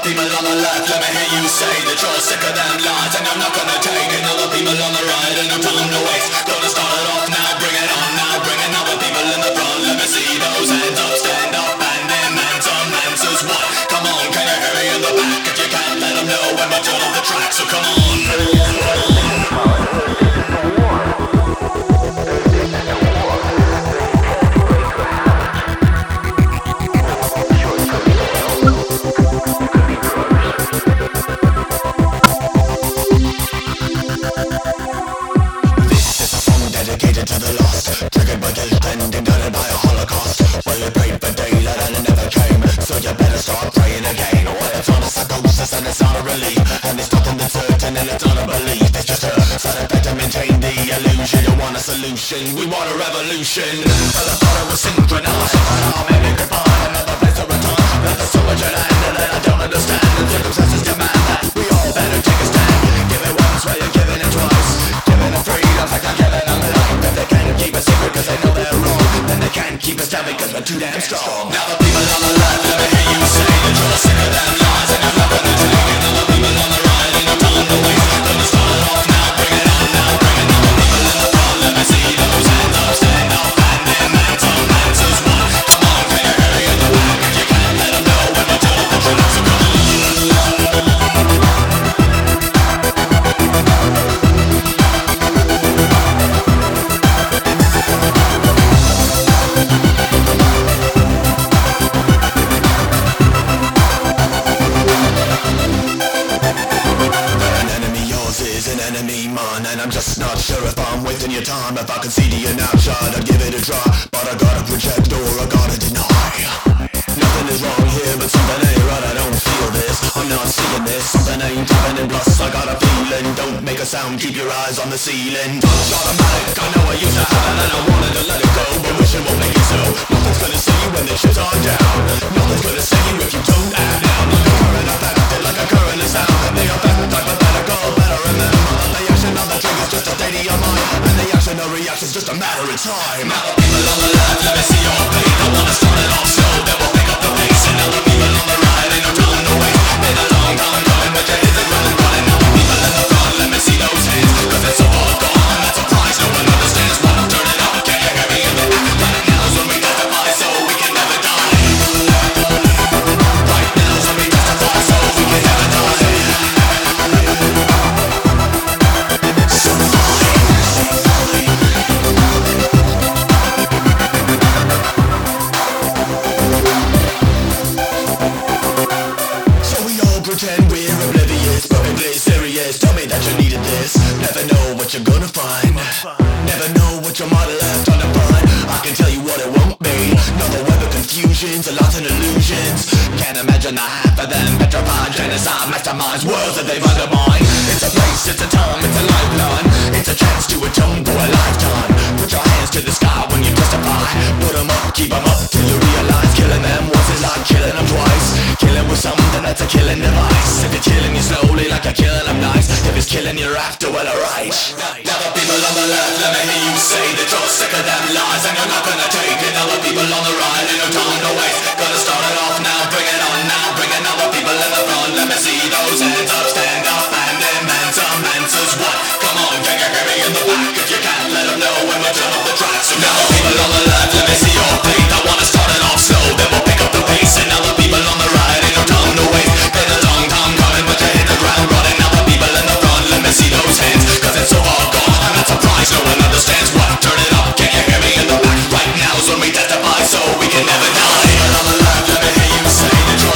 people on the left, let me hear you say that you're sick of them lies and you're not gonna take it. Other people on the right, and no time to waste. Gonna start it off now, bring it on now, bringing other people in the front. Let me see those hands up, stand up, and demand some answers. What? Come on, can you hear me in the back? If you can't, let them know when we're done on the track. So come on. Dedicated to the lost, triggered by guilt and indicted by a holocaust. Well, you prayed for daylight and it never came, so you better start praying again. Well, it's not a psychosis and it's not a relief, and there's nothing that's certain and it's not a belief. It's just a side effect to maintain the illusion. You want a solution, we want a revolution. Well, I thought it was synchronized, but maybe we could find another place to return. But there's so much at hand that I don't understand. The circumstances demand that we all better take a stand. Give it once while you're giving it twice. Giving it freedom like I'm giving them life. If they can't keep a secret cause they know they're wrong, then they can't keep us down because we're too damn strong. Now the people on the left, let me hear you say that you're sick of them lies and you're not gonna take it. Now the people on the right, ain't no time to waste. Gonna start it off now, bring it on now, bringing all the people in the front. Let me see those hands up, stand up, and demand some answers. What? Come on, can you hear me in the back? If you can't, let them know when we're done with the track. So come on. And I'm just not sure if I'm wasting your time. If I could see the snapshot, I'd give it a try. But I gotta project or I gotta deny. Nothing is wrong here, but something ain't right. I don't feel this, I'm not seeing this. Something ain't happening, plus I got a feeling. Don't make a sound, keep your eyes on the ceiling. Touch automatic, I know I used to have it and I wanted to let it go, but wish it won't make it so. Nothing's gonna save you when the chips are down. Nothing's gonna save you if you don't act now. Like a current affected, like a current is sound. And the effect hypothetical, better remember. The action of the trigger's just a state of your mind, and the action of reaction's just a matter of time. Now the people on the left, let me see your fate. I wanna start it off slow, then we'll pick up the pace. And now the people on the right, ain't no time to waste. Been a long time coming, but you hit the ground running. Now the people in the front, let me see those hands, cause it's so hard gone, that's a prize no one understands. What I'm turning up, can you hear me in the back? Right now's when we testify, so we can never die. Right now's when we testify, so we can never die. Pretend we're oblivious, perfectly serious. Tell me that you needed this. Never know what you're gonna find. Never know what you might have left undefined. I can tell you what it won't be. Another web of confusions, a lot of illusions. Can't imagine the half of them. Petrified, genocide, masterminds, worlds that they've undermined. It's a place, it's a time, it's a lifeline. It's a chance to atone for a lifetime. Put your hands to the sky when you testify. Put them up, keep them up till you realize. Killing them once is like killing them twice. Killing with something that's a killing device. If it's killing you slowly like you're killing them nice. If it's killing you after, well alright. Now the people on the left, let me hear you say that you're sick of them lies and you're not gonna take it. Now the people on the right, ain't no time to waste. Gonna start it off now, bring it on now, bringing all the people in the front. Let me see those hands up, stand up, and demand some answers. What? Come on, can you hear me in the back? If you can't, let them know when we're done off the track. So now the people on the left, let me see your fate. I wanna start it off slow, then we'll pick up the pace. And now the people on the right, ain't no time to waste. Been a long time coming, but you hit the ground running. Now the people in the front, let me see those hands, cause it's so hard gone, and that's a prize no one understands. What? Turn it up, can you hear me in the back? Right now's when we testify, so we can never die. People on the left, let me hear you say that you're